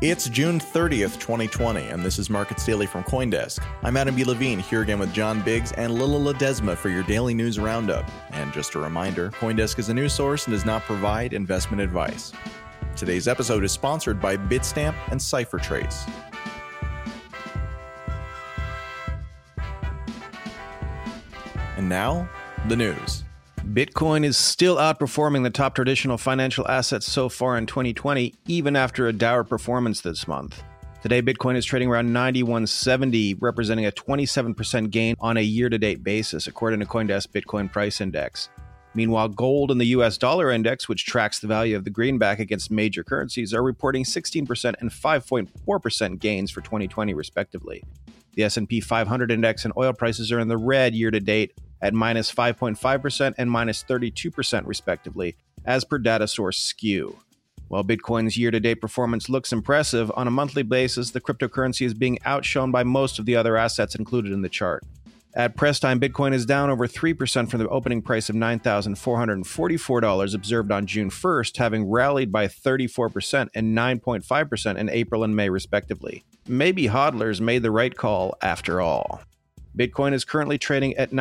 It's June 30th, 2020, and this is Markets Daily from CoinDesk. I'm Adam B. Levine, here again with John Biggs and Lila Ledesma for your daily news roundup. And just a reminder, CoinDesk is a news source and does not provide investment advice. Today's episode is sponsored by Bitstamp and CipherTrace. And now, the news. Bitcoin is still outperforming the top traditional financial assets so far in 2020, even after a dour performance this month. Today, Bitcoin is trading around 9170, representing a 27% gain on a year-to-date basis, according to CoinDesk Bitcoin Price Index. Meanwhile, gold and the US dollar index, which tracks the value of the greenback against major currencies, are reporting 16% and 5.4% gains for 2020, respectively. The S&P 500 index and oil prices are in the red year-to-date at minus 5.5% and minus 32%, respectively, as per data source Skew. While Bitcoin's year-to-date performance looks impressive, on a monthly basis, the cryptocurrency is being outshone by most of the other assets included in the chart. At press time, Bitcoin is down over 3% from the opening price of $9,444 observed on June 1st, having rallied by 34% and 9.5% in April and May, respectively. Maybe hodlers made the right call after all. Bitcoin is currently trading at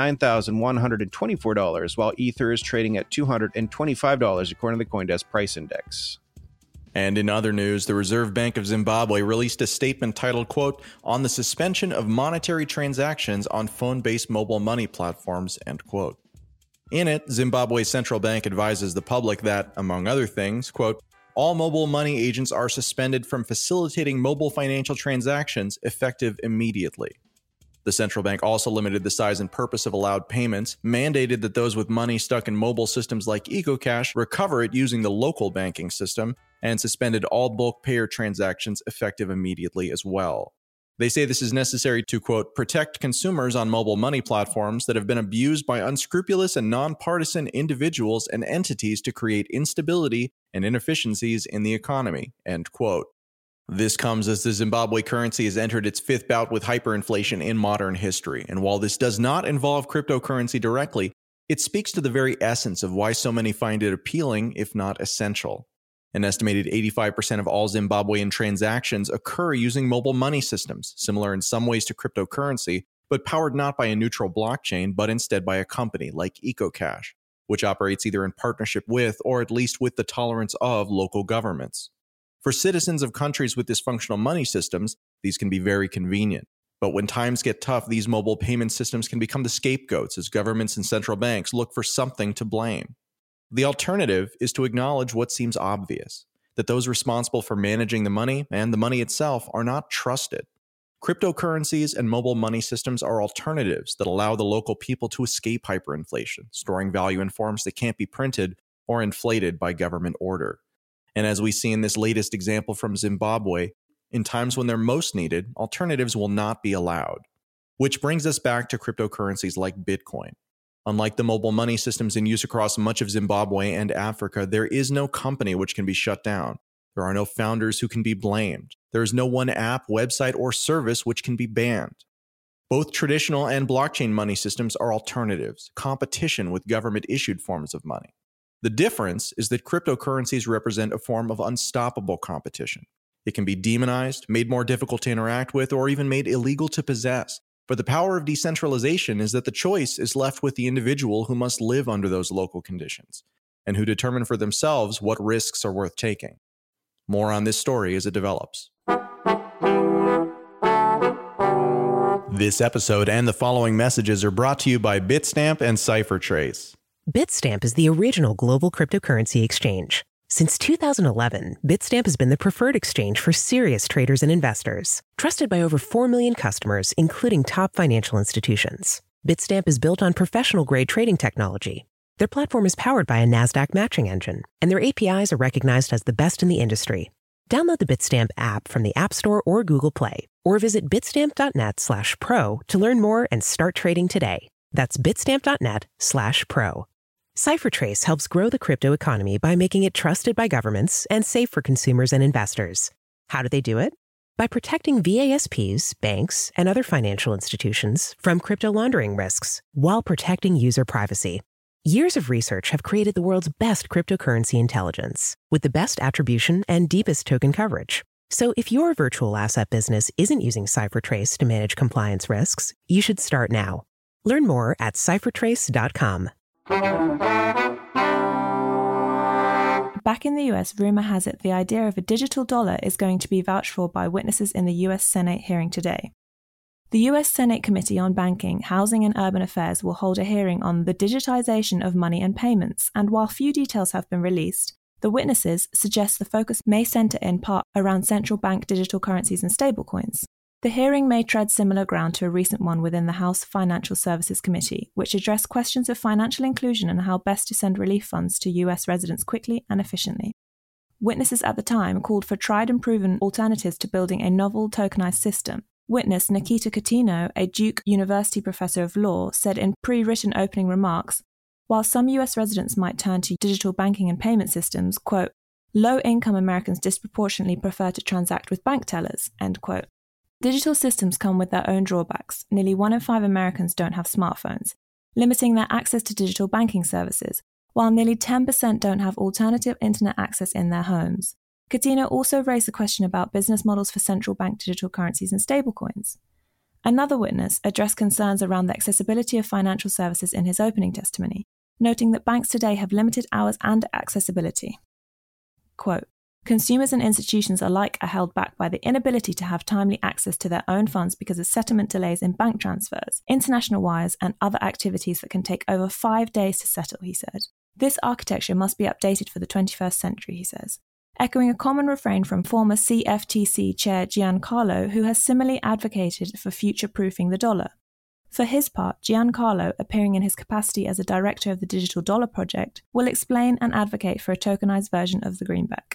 $9,124, while Ether is trading at $225, according to the CoinDesk Price Index. And in other news, the Reserve Bank of Zimbabwe released a statement titled, quote, on the suspension of monetary transactions on phone-based mobile money platforms, end quote. In it, Zimbabwe's central bank advises the public that, among other things, quote, all mobile money agents are suspended from facilitating mobile financial transactions effective immediately. The central bank also limited the size and purpose of allowed payments, mandated that those with money stuck in mobile systems like EcoCash recover it using the local banking system, and suspended all bulk payer transactions effective immediately as well. They say this is necessary to, quote, protect consumers on mobile money platforms that have been abused by unscrupulous and nonpartisan individuals and entities to create instability and inefficiencies in the economy, end quote. This comes as the Zimbabwe currency has entered its fifth bout with hyperinflation in modern history, and while this does not involve cryptocurrency directly, it speaks to the very essence of why so many find it appealing, if not essential. An estimated 85% of all Zimbabwean transactions occur using mobile money systems, similar in some ways to cryptocurrency, but powered not by a neutral blockchain, but instead by a company like EcoCash, which operates either in partnership with or at least with the tolerance of local governments. For citizens of countries with dysfunctional money systems, these can be very convenient. But when times get tough, these mobile payment systems can become the scapegoats as governments and central banks look for something to blame. The alternative is to acknowledge what seems obvious, that those responsible for managing the money and the money itself are not trusted. Cryptocurrencies and mobile money systems are alternatives that allow the local people to escape hyperinflation, storing value in forms that can't be printed or inflated by government order. And as we see in this latest example from Zimbabwe, in times when they're most needed, alternatives will not be allowed. Which brings us back to cryptocurrencies like Bitcoin. Unlike the mobile money systems in use across much of Zimbabwe and Africa, there is no company which can be shut down. There are no founders who can be blamed. There is no one app, website, or service which can be banned. Both traditional and blockchain money systems are alternatives, competition with government-issued forms of money. The difference is that cryptocurrencies represent a form of unstoppable competition. It can be demonized, made more difficult to interact with, or even made illegal to possess. But the power of decentralization is that the choice is left with the individual who must live under those local conditions, and who determine for themselves what risks are worth taking. More on this story as it develops. This episode and the following messages are brought to you by Bitstamp and CipherTrace. Bitstamp is the original global cryptocurrency exchange. Since 2011, Bitstamp has been the preferred exchange for serious traders and investors. Trusted by over 4 million customers, including top financial institutions. Bitstamp is built on professional-grade trading technology. Their platform is powered by a NASDAQ matching engine, and their APIs are recognized as the best in the industry. Download the Bitstamp app from the App Store or Google Play, or visit bitstamp.net/pro to learn more and start trading today. That's bitstamp.net/pro. CipherTrace helps grow the crypto economy by making it trusted by governments and safe for consumers and investors. How do they do it? By protecting VASPs, banks, and other financial institutions from crypto laundering risks while protecting user privacy. Years of research have created the world's best cryptocurrency intelligence with the best attribution and deepest token coverage. So if your virtual asset business isn't using CipherTrace to manage compliance risks, you should start now. Learn more at CipherTrace.com. Back in the US, rumor has it the idea of a digital dollar is going to be vouched for by witnesses in the US Senate hearing today. The US Senate Committee on Banking, Housing and Urban Affairs will hold a hearing on the digitization of money and payments, and while few details have been released, the witnesses suggest the focus may center in part around central bank digital currencies and stablecoins. The hearing may tread similar ground to a recent one within the House Financial Services Committee, which addressed questions of financial inclusion and how best to send relief funds to US residents quickly and efficiently. Witnesses at the time called for tried and proven alternatives to building a novel tokenized system. Witness Nikita Coutinho, a Duke University professor of law, said in pre-written opening remarks, while some US residents might turn to digital banking and payment systems, quote, low-income Americans disproportionately prefer to transact with bank tellers, end quote. Digital systems come with their own drawbacks. Nearly 1 in 5 Americans don't have smartphones, limiting their access to digital banking services, while nearly 10% don't have alternative internet access in their homes. Coutinho also raised the question about business models for central bank digital currencies and stablecoins. Another witness addressed concerns around the accessibility of financial services in his opening testimony, noting that banks today have limited hours and accessibility. Quote, consumers and institutions alike are held back by the inability to have timely access to their own funds because of settlement delays in bank transfers, international wires, and other activities that can take over 5 days to settle, he said. This architecture must be updated for the 21st century, he says, echoing a common refrain from former CFTC chair Giancarlo, who has similarly advocated for future-proofing the dollar. For his part, Giancarlo, appearing in his capacity as a director of the Digital Dollar Project, will explain and advocate for a tokenized version of the greenback.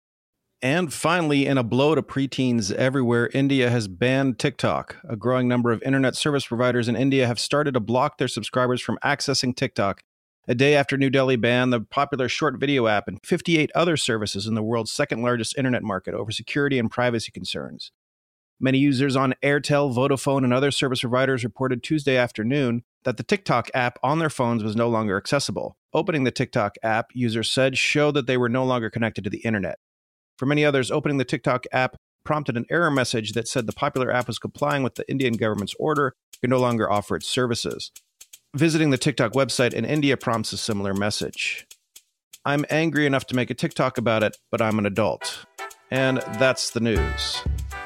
And finally, in a blow to preteens everywhere, India has banned TikTok. A growing number of internet service providers in India have started to block their subscribers from accessing TikTok. A day after New Delhi banned the popular short video app and 58 other services in the world's second largest internet market over security and privacy concerns. Many users on Airtel, Vodafone, and other service providers reported Tuesday afternoon that the TikTok app on their phones was no longer accessible. Opening the TikTok app, users said, showed that they were no longer connected to the internet. For many others, opening the TikTok app prompted an error message that said the popular app was complying with the Indian government's order to no longer offer its services. Visiting the TikTok website in India prompts a similar message. I'm angry enough to make a TikTok about it, but I'm an adult. And that's the news.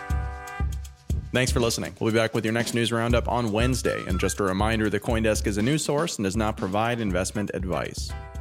Thanks for listening. We'll be back with your next news roundup on Wednesday. And just a reminder, the CoinDesk is a news source and does not provide investment advice.